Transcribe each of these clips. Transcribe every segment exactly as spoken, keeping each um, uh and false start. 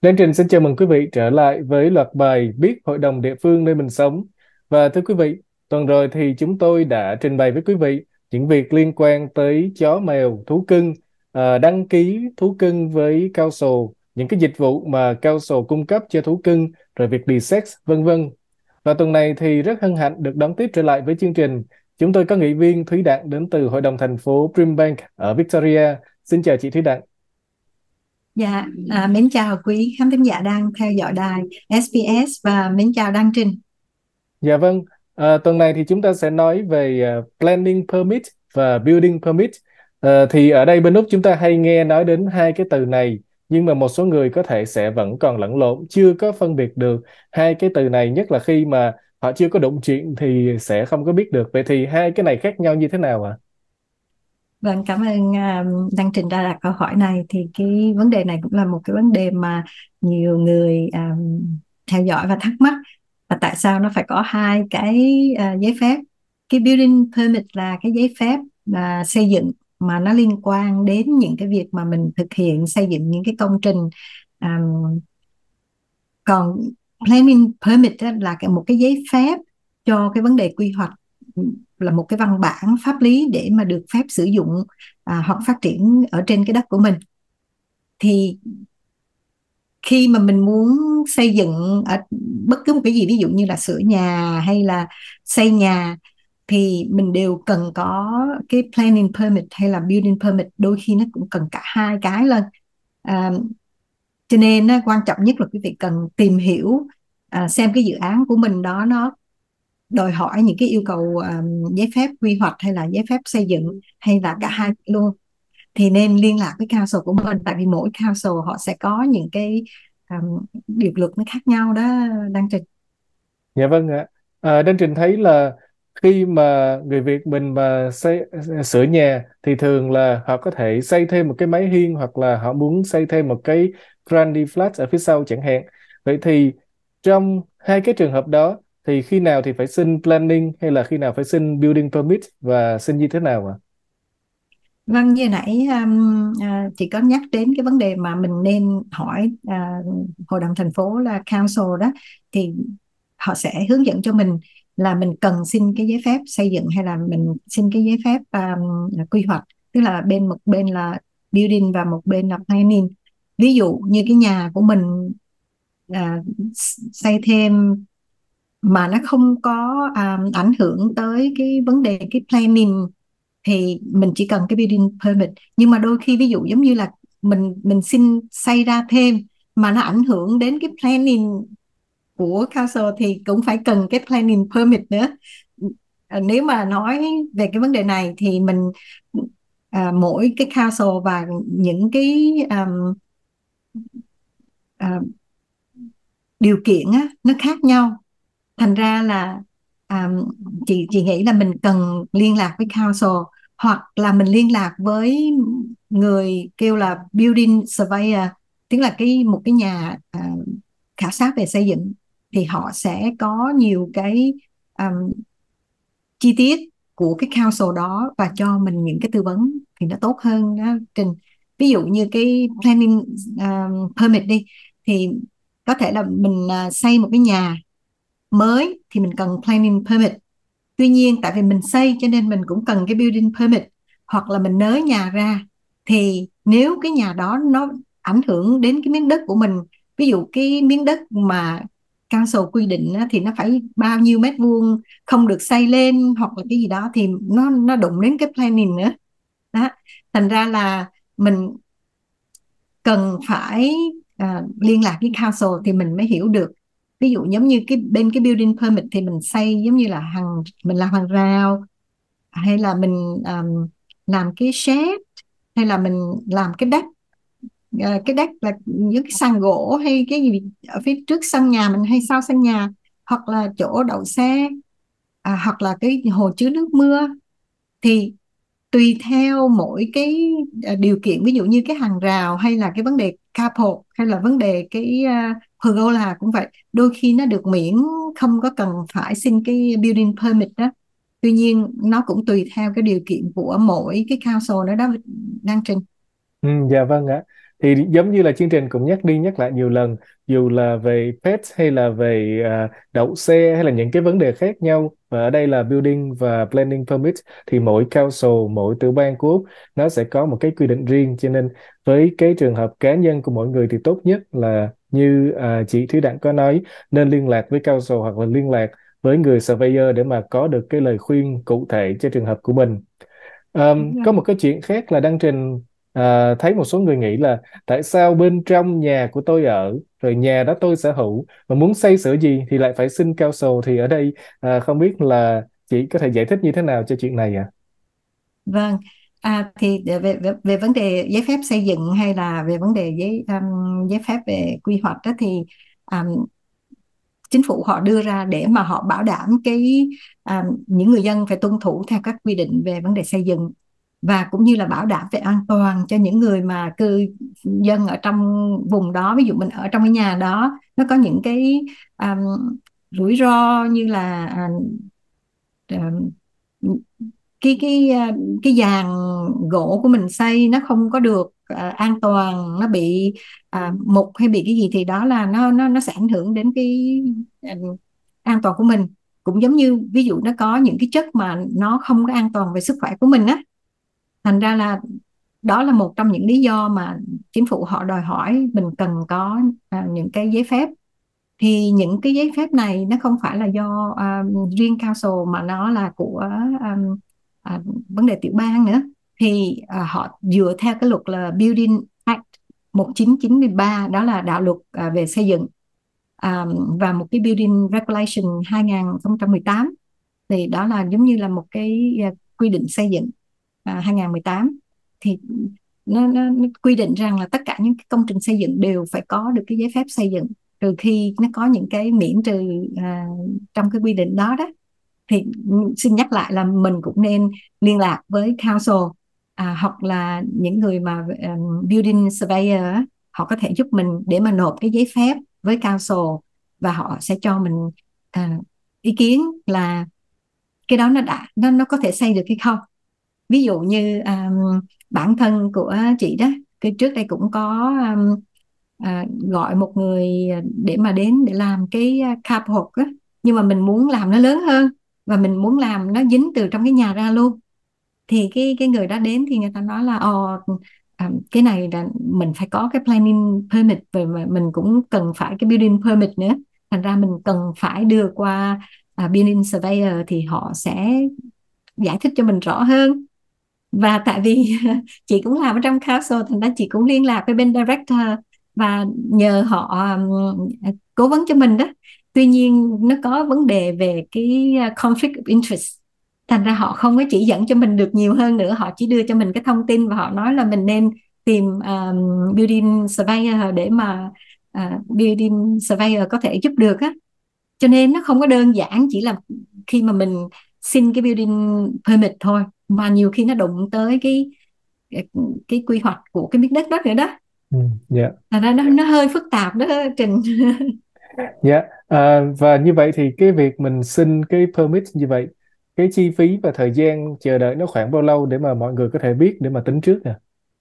Lên trình xin chào mừng quý vị trở lại với loạt bài Biết Hội đồng địa phương nơi mình sống. Và thưa quý vị, tuần rồi thì chúng tôi đã trình bày với quý vị những việc liên quan tới chó mèo, thú cưng, à, đăng ký thú cưng với Council, những cái dịch vụ mà Council cung cấp cho thú cưng, rồi việc desex, vân vân. Và tuần này thì rất hân hạnh được đón tiếp trở lại với chương trình. Chúng tôi có nghị viên Thúy Đặng đến từ Hội đồng thành phố Primbank ở Victoria. Xin chào chị Thúy Đặng. Dạ, à, mến chào quý khán thính giả đang theo dõi đài ét bê ét và mến chào Đăng Trình. Dạ vâng, à, tuần này thì chúng ta sẽ nói về à, Planning Permit và Building Permit. À, thì ở đây bên Úc chúng ta hay nghe nói đến hai cái từ này, nhưng mà một số người có thể sẽ vẫn còn lẫn lộn, chưa có phân biệt được hai cái từ này, nhất là khi mà họ chưa có đụng chuyện thì sẽ không có biết được. Vậy thì hai cái này khác nhau như thế nào ạ? Vâng, cảm ơn à, Đăng Trình đã đặt câu hỏi này. Thì cái vấn đề này cũng là một cái vấn đề mà nhiều người à, theo dõi và thắc mắc. Và tại sao nó phải có hai cái à, giấy phép? Cái building permit là cái giấy phép à, xây dựng mà nó liên quan đến những cái việc mà mình thực hiện xây dựng những cái công trình. À, còn planning permit á, là cái- một cái giấy phép cho cái vấn đề quy hoạch, là một cái văn bản pháp lý để mà được phép sử dụng à, hoặc phát triển ở trên cái đất của mình. Thì khi mà mình muốn xây dựng ở bất cứ một cái gì, ví dụ như là sửa nhà hay là xây nhà, thì mình đều cần có cái planning permit hay là building permit, đôi khi nó cũng cần cả hai cái lên. à, cho nên á, quan trọng nhất là quý vị cần tìm hiểu à, xem cái dự án của mình đó nó đòi hỏi những cái yêu cầu à, giấy phép quy hoạch hay là giấy phép xây dựng hay là cả hai luôn. Thì nên liên lạc với council của mình, tại vì mỗi council họ sẽ có những cái um, điều luật nó khác nhau đó, đang trình. Dạ vâng ạ. À, Đinh Trình thấy là khi mà người Việt mình mà xây sửa nhà thì thường là họ có thể xây thêm một cái mái hiên, hoặc là họ muốn xây thêm một cái granny flat ở phía sau chẳng hạn. Vậy thì trong hai cái trường hợp đó thì khi nào thì phải xin planning, hay là khi nào phải xin building permit, và xin như thế nào ạ? Vâng, như nãy um, à, chị có nhắc đến cái vấn đề mà mình nên hỏi à, hội đồng thành phố là council đó, thì họ sẽ hướng dẫn cho mình là mình cần xin cái giấy phép xây dựng hay là mình xin cái giấy phép um, quy hoạch, tức là bên một bên là building và một bên là planning. Ví dụ như cái nhà của mình à, xây thêm mà nó không có à, ảnh hưởng tới cái vấn đề cái planning, thì mình chỉ cần cái building permit. Nhưng mà đôi khi ví dụ giống như là mình mình xin xây ra thêm mà nó ảnh hưởng đến cái planning của council thì cũng phải cần cái planning permit nữa. À, nếu mà nói về cái vấn đề này thì mình à, mỗi cái council và những cái um, à, điều kiện á, nó khác nhau. Thành ra là à, chị chị nghĩ là mình cần liên lạc với council, hoặc là mình liên lạc với người kêu là building surveyor, tức là cái một cái nhà à, khảo sát về xây dựng. Thì họ sẽ có nhiều cái um, chi tiết của cái council đó và cho mình những cái tư vấn thì nó tốt hơn đó Trình. Ví dụ như cái planning um, permit đi, thì có thể là mình uh, xây một cái nhà mới thì mình cần planning permit. Tuy nhiên tại vì mình xây cho nên mình cũng cần cái building permit. Hoặc là mình nới nhà ra, thì nếu cái nhà đó nó ảnh hưởng đến cái miếng đất của mình, ví dụ cái miếng đất mà council quy định á, thì nó phải bao nhiêu mét vuông, không được xây lên hoặc là cái gì đó, thì nó nó đụng đến cái planning nữa đó. Thành ra là mình cần phải à, liên lạc với council thì mình mới hiểu được. Ví dụ giống như cái bên cái building permit thì mình xây giống như là hàng mình làm hàng rào, hay là mình um, làm cái shed, hay là mình làm cái deck. Ờ, cái deck là những cái sàn gỗ hay cái gì ở phía trước sân nhà mình hay sau sân nhà, hoặc là chỗ đậu xe, à, hoặc là cái hồ chứa nước mưa. Thì tùy theo mỗi cái à, điều kiện, ví dụ như cái hàng rào hay là cái vấn đề carport hay là vấn đề cái uh, pergola cũng vậy, đôi khi nó được miễn, không có cần phải xin cái building permit đó. Tuy nhiên nó cũng tùy theo cái điều kiện của mỗi cái council nữa đó, đang trình. Ừ, dạ vâng ạ. Thì giống như là chương trình cũng nhắc đi nhắc lại nhiều lần, dù là về pet hay là về à, đậu xe hay là những cái vấn đề khác nhau, và ở đây là building và planning permit, thì mỗi council, mỗi tiểu bang của Úc nó sẽ có một cái quy định riêng. Cho nên với cái trường hợp cá nhân của mỗi người thì tốt nhất là như à, chị Thúy Đặng có nói, nên liên lạc với council hoặc là liên lạc với người surveyor để mà có được cái lời khuyên cụ thể cho trường hợp của mình. Ờm, Đúng rồi. có một cái chuyện khác là đăng trình, à, thấy một số người nghĩ là tại sao bên trong nhà của tôi ở, rồi nhà đó tôi sở hữu, mà muốn xây sửa gì thì lại phải xin council. Thì ở đây à, không biết là chị có thể giải thích như thế nào cho chuyện này ạ? Vâng, à, thì về, về về vấn đề giấy phép xây dựng hay là về vấn đề giấy um, giấy phép về quy hoạch đó thì um, chính phủ họ đưa ra để mà họ bảo đảm cái um, những người dân phải tuân thủ theo các quy định về vấn đề xây dựng, và cũng như là bảo đảm về an toàn cho những người mà cư dân ở trong vùng đó. Ví dụ mình ở trong cái nhà đó, nó có những cái um, rủi ro như là um, cái cái à, cái dàn gỗ của mình xây nó không có được à, an toàn, nó bị à, mục hay bị cái gì thì đó là nó nó nó sẽ ảnh hưởng đến cái à, an toàn của mình. Cũng giống như ví dụ nó có những cái chất mà nó không có an toàn về sức khỏe của mình á, thành ra là đó là một trong những lý do mà chính phủ họ đòi hỏi mình cần có à, những cái giấy phép. Thì những cái giấy phép này nó không phải là do à, riêng council mà nó là của à, à, vấn đề tiểu bang nữa. Thì à, họ dựa theo cái luật là Building Act một nghìn chín trăm chín mươi ba, đó là đạo luật à, về xây dựng, à, và một cái Building Regulation hai không một tám, thì đó là giống như là một cái à, quy định xây dựng à, hai không một tám. Thì nó, nó, nó quy định rằng là tất cả những cái công trình xây dựng đều phải có được cái giấy phép xây dựng, trừ khi nó có những cái miễn trừ à, trong cái quy định đó đó. Thì xin nhắc lại là mình cũng nên liên lạc với council, à, hoặc là những người mà um, building surveyor á, họ có thể giúp mình để mà nộp cái giấy phép với council, và họ sẽ cho mình à, ý kiến là cái đó nó đã nó nó có thể xây được hay không. Ví dụ như um, bản thân của chị đó, cái trước đây cũng có um, à, gọi một người để mà đến để làm cái à, carport á, nhưng mà mình muốn làm nó lớn hơn và mình muốn làm nó dính từ trong cái nhà ra luôn. Thì cái cái người đó đến thì người ta nói là ồ, à, cái này là mình phải có cái planning permit, và mà mình cũng cần phải cái building permit nữa, thành ra mình cần phải đưa qua à, building surveyor thì họ sẽ giải thích cho mình rõ hơn. Và tại vì chị cũng làm ở trong council, thành ra chị cũng liên lạc với bên director và nhờ họ um, cố vấn cho mình đó. Tuy nhiên nó có vấn đề về cái uh, conflict of interest, thành ra họ không có chỉ dẫn cho mình được nhiều hơn nữa, họ chỉ đưa cho mình cái thông tin và họ nói là mình nên tìm um, building surveyor để mà uh, building surveyor có thể giúp được á. Cho nên nó không có đơn giản chỉ là khi mà mình xin cái building permit thôi, mà nhiều khi nó đụng tới cái cái quy hoạch của cái miếng đất đó nữa đó. Ừ, dạ. Thành ra nó nó hơi phức tạp đó Trình. Dạ, à, và như vậy thì cái việc mình xin cái permit như vậy, cái chi phí và thời gian chờ đợi nó khoảng bao lâu để mà mọi người có thể biết để mà tính trước nè?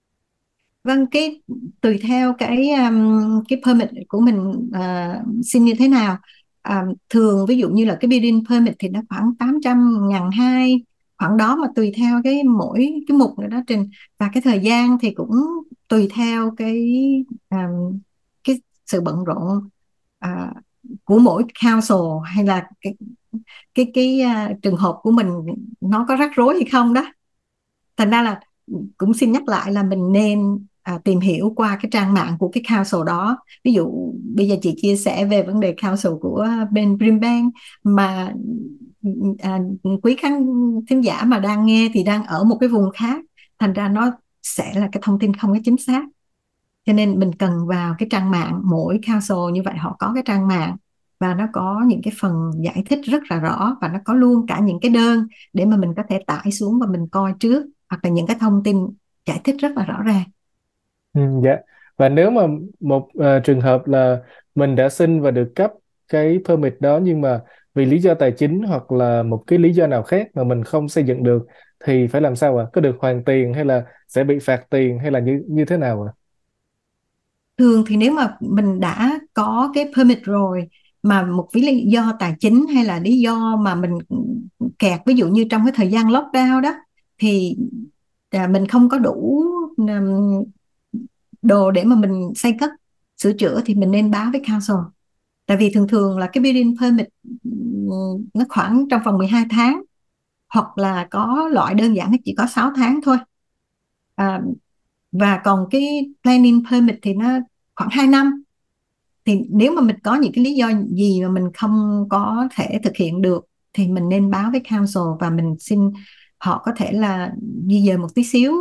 Vâng, cái tùy theo cái um, cái permit của mình uh, xin như thế nào. À, thường ví dụ như là cái building permit thì nó khoảng tám trăm ngàn hai, khoảng đó, mà tùy theo cái mỗi cái mục nữa đó Trình. Và cái thời gian thì cũng tùy theo cái um, cái sự bận rộn à, của mỗi council, hay là cái cái cái uh, trường hợp của mình nó có rắc rối hay không đó. Thành ra là cũng xin nhắc lại là mình nên à, tìm hiểu qua cái trang mạng của cái council đó. Ví dụ bây giờ chị chia sẻ về vấn đề council của bên Brimbank, mà à, quý khán thính giả mà đang nghe thì đang ở một cái vùng khác, thành ra nó sẽ là cái thông tin không có chính xác. Cho nên mình cần vào cái trang mạng, mỗi council như vậy họ có cái trang mạng và nó có những cái phần giải thích rất là rõ, và nó có luôn cả những cái đơn để mà mình có thể tải xuống và mình coi trước, hoặc là những cái thông tin giải thích rất là rõ ràng. Ừ, dạ. Và nếu mà một ờ, trường hợp là mình đã xin và được cấp cái permit đó, nhưng mà vì lý do tài chính hoặc là một cái lý do nào khác mà mình không xây dựng được, thì phải làm sao ạ? Có được hoàn tiền hay là sẽ bị phạt tiền hay là như như thế nào ạ? thường thì nếu mà mình đã có cái permit rồi, mà một vì lý do tài chính hay là lý do mà mình kẹt, ví dụ như trong cái thời gian lockdown đó, thì à, mình không có đủ um, đồ để mà mình xây cất sửa chữa, thì mình nên báo với council. Tại vì thường thường là cái building permit um, nó khoảng trong vòng mười hai tháng, hoặc là có loại đơn giản thì chỉ có sáu tháng thôi. à, và còn cái planning permit thì nó khoảng hai năm. Thì nếu mà mình có những cái lý do gì mà mình không có thể thực hiện được, thì mình nên báo với council và mình xin họ có thể là di dời một tí xíu.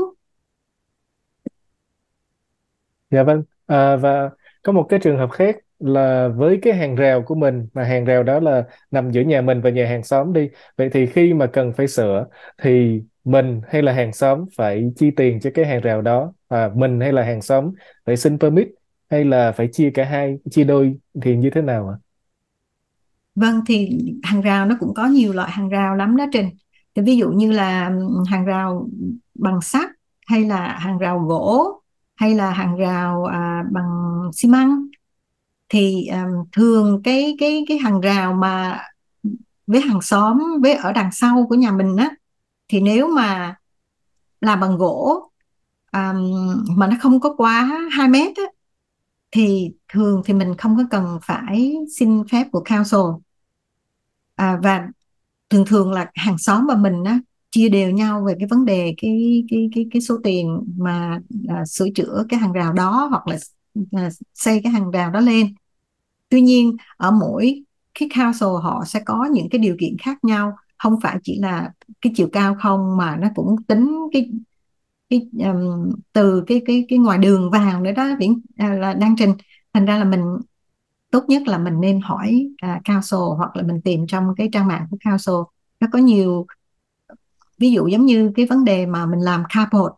Dạ vâng. À, và có một cái trường hợp khác là với cái hàng rào của mình, mà hàng rào đó là nằm giữa nhà mình và nhà hàng xóm đi. Vậy thì khi mà cần phải sửa thì mình hay là hàng xóm phải chi tiền cho cái hàng rào đó, và mình hay là hàng xóm phải xin permit, hay là phải chia cả hai, chia đôi thì như thế nào ạ? Vâng, thì hàng rào nó cũng có nhiều loại hàng rào lắm đó Trình. Thì ví dụ như là hàng rào bằng sắt, hay là hàng rào gỗ, hay là hàng rào à, bằng xi măng. Thì à, thường cái cái cái hàng rào mà với hàng xóm, với ở đằng sau của nhà mình á, thì nếu mà làm bằng gỗ, à, mà nó không có quá hai mét á, thì thường thì mình không có cần phải xin phép của council. À, và thường thường là hàng xóm và mình á, chia đều nhau về cái vấn đề cái cái cái cái số tiền mà à, sửa chữa cái hàng rào đó, hoặc là à, xây cái hàng rào đó lên. Tuy nhiên ở mỗi cái council họ sẽ có những cái điều kiện khác nhau, không phải chỉ là cái chiều cao không, mà nó cũng tính cái cái um, từ cái cái cái ngoài đường vào nữa đó Viễn, à, là Đăng Trình. Thành ra là mình tốt nhất là mình nên hỏi à, council, hoặc là mình tìm trong cái trang mạng của council. Nó có nhiều ví dụ, giống như cái vấn đề mà mình làm carport,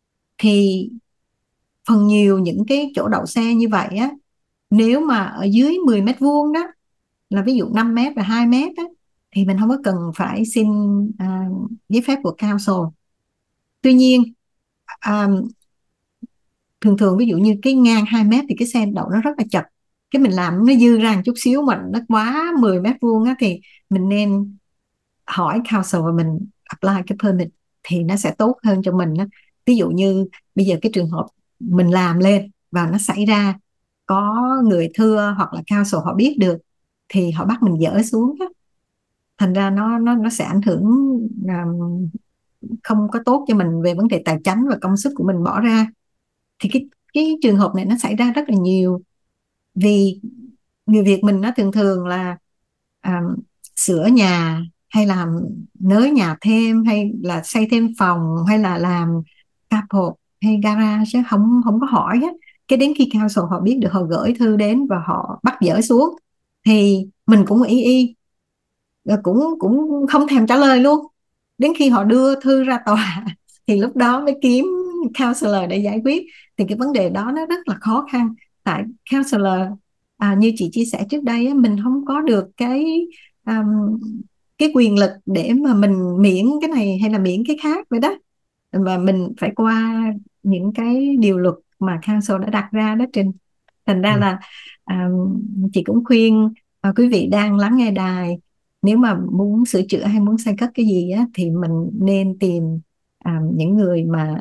thì phần nhiều những cái chỗ đậu xe như vậy á, nếu mà ở dưới mười mét vuông đó, là ví dụ năm mét và hai mét á, thì mình không có cần phải xin à, giấy phép của council. Tuy nhiên à, thường thường ví dụ như cái ngang hai mét thì cái xe đậu nó rất là chật, cái mình làm nó dư ra một chút xíu mà nó quá mười mét vuông á, thì mình nên hỏi council và mình apply cái permit, thì nó sẽ tốt hơn cho mình đó. Ví dụ như bây giờ cái trường hợp mình làm lên và nó xảy ra có người thưa, hoặc là council họ biết được, thì họ bắt mình dỡ xuống đó. Thành ra nó nó nó sẽ ảnh hưởng um, không có tốt cho mình về vấn đề tài chính và công sức của mình bỏ ra. Thì cái cái trường hợp này nó xảy ra rất là nhiều, vì người Việt mình nó thường thường là à, sửa nhà, hay làm nới nhà thêm, hay là xây thêm phòng, hay là làm carport hay garage chứ không không có hỏi á. Cái đến khi council họ biết được, họ gửi thư đến và họ bắt dỡ xuống, thì mình cũng y y, cũng cũng không thèm trả lời luôn. Đến khi họ đưa thư ra tòa thì lúc đó mới kiếm counselor để giải quyết. Thì cái vấn đề đó nó rất là khó khăn. Tại counselor, à, như chị chia sẻ trước đây á, mình không có được cái um, cái quyền lực để mà mình miễn cái này hay là miễn cái khác vậy đó, và mình phải qua những cái điều luật mà council đã đặt ra đó Trình. Thành ra Ừ. là à, chị cũng khuyên à, quý vị đang lắng nghe đài, nếu mà muốn sửa chữa hay muốn xây cất cái gì á, thì mình nên tìm à, những người mà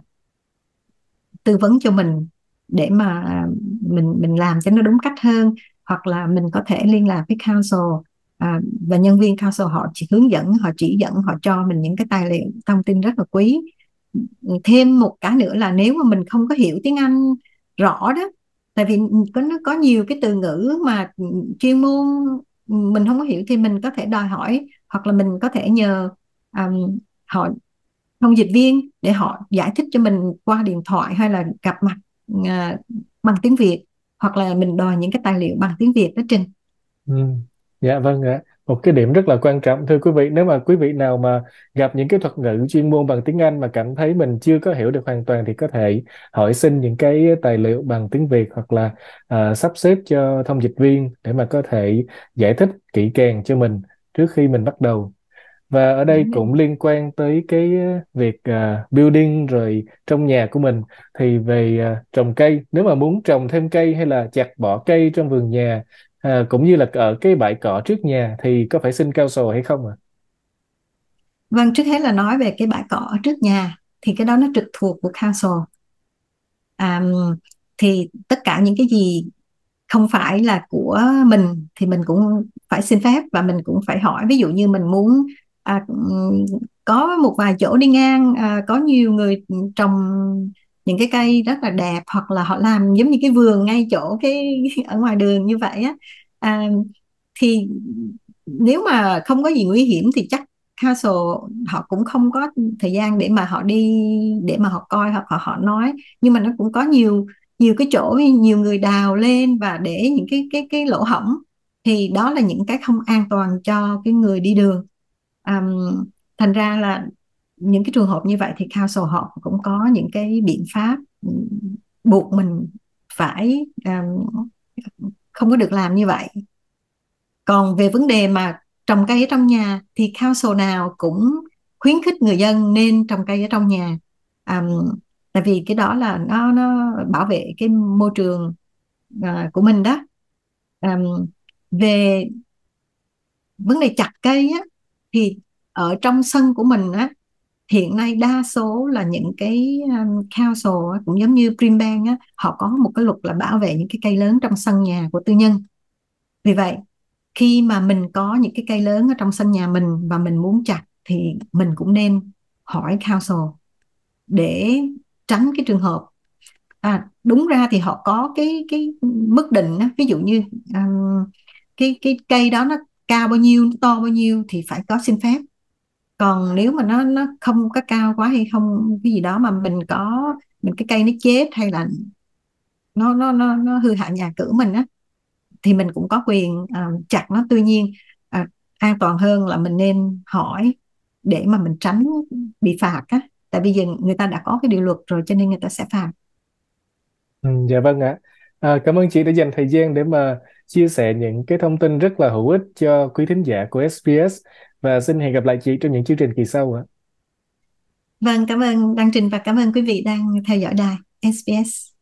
tư vấn cho mình, để mà à, mình mình làm cho nó đúng cách hơn. Hoặc là mình có thể liên lạc với council, à, và nhân viên council họ chỉ hướng dẫn, họ chỉ dẫn, họ cho mình những cái tài liệu thông tin rất là quý. Thêm một cái nữa là nếu mà mình không có hiểu tiếng Anh rõ đó, tại vì có nó có nhiều cái từ ngữ mà chuyên môn mình không có hiểu, thì mình có thể đòi hỏi, hoặc là mình có thể nhờ um, họ thông dịch viên để họ giải thích cho mình qua điện thoại, hay là gặp mặt à, bằng tiếng Việt, hoặc là mình đòi những cái tài liệu bằng tiếng Việt đó Trình. Ừ. Dạ vâng ạ. Một cái điểm rất là quan trọng thưa quý vị, nếu mà quý vị nào mà gặp những cái thuật ngữ chuyên môn bằng tiếng Anh mà cảm thấy mình chưa có hiểu được hoàn toàn, thì có thể hỏi xin những cái tài liệu bằng tiếng Việt, hoặc là à, sắp xếp cho thông dịch viên để mà có thể giải thích kỹ càng cho mình trước khi mình bắt đầu. và ở đây Đúng rồi. cũng liên quan tới cái ờ, việc à, building rồi trong nhà của mình. Thì về à, trồng cây, nếu mà muốn trồng thêm cây hay là chặt bỏ cây trong vườn nhà, à, cũng như là ở cái bãi cỏ trước nhà, thì có phải xin cao sổ hay không ạ? Vâng, trước hết là nói về cái bãi cỏ ở trước nhà thì cái đó nó trực thuộc của council. À, thì tất cả những cái gì không phải là của mình thì mình cũng phải xin phép và mình cũng phải hỏi. Ví dụ như mình muốn à, ừm, có một vài chỗ đi ngang à, có nhiều người trồng những cái cây rất là đẹp, hoặc là họ làm giống như cái vườn ngay chỗ cái ở ngoài đường như vậy á, à, thì nếu mà không có gì nguy hiểm thì chắc council họ cũng không có thời gian để mà họ đi, để mà họ coi hoặc họ họ nói. Nhưng mà nó cũng có nhiều nhiều cái chỗ nhiều người đào lên và để những cái cái cái lỗ hổng, thì đó là những cái không an toàn cho cái người đi đường. à, Thành ra là những cái trường hợp như vậy thì council họ cũng có những cái biện pháp ừm, buộc mình phải um, không có được làm như vậy. Còn về vấn đề mà trồng cây ở trong nhà thì council nào cũng khuyến khích người dân nên trồng cây ở trong nhà. à, Tại vì cái đó là nó nó bảo vệ cái môi trường à, của mình đó. à, Về vấn đề chặt cây á, thì ở trong sân của mình á, hiện nay đa số là những cái um, council á, cũng giống như Primbank á, họ có một cái luật là bảo vệ những cái cây lớn trong sân nhà của tư nhân. Vì vậy khi mà mình có những cái cây lớn ở trong sân nhà mình và mình muốn chặt thì mình cũng nên hỏi council để tránh cái trường hợp. À, đúng ra thì họ có cái cái mức định á, ví dụ như um, cái cái cây đó nó cao bao nhiêu, nó to bao nhiêu thì phải có xin phép. Còn nếu mà nó nó không có cao quá hay không cái gì đó mà mình có, mình cái cây nó chết hay là nó nó nó nó hư hại nhà cửa mình á, thì mình cũng có quyền à, chặt nó. Tuy nhiên à, an toàn hơn là mình nên hỏi để mà mình tránh bị phạt á, tại bây giờ người ta đã có cái điều luật rồi cho nên người ta sẽ phạt. Ừ, dạ vâng ạ. À, cảm ơn chị đã dành thời gian để mà chia sẻ những cái thông tin rất là hữu ích cho quý thính giả của ét bê ét, và xin hẹn gặp lại chị trong những chương trình kỳ sau ạ. Vâng, cảm ơn Đăng Trình và cảm ơn quý vị đang theo dõi đài ét bê ét.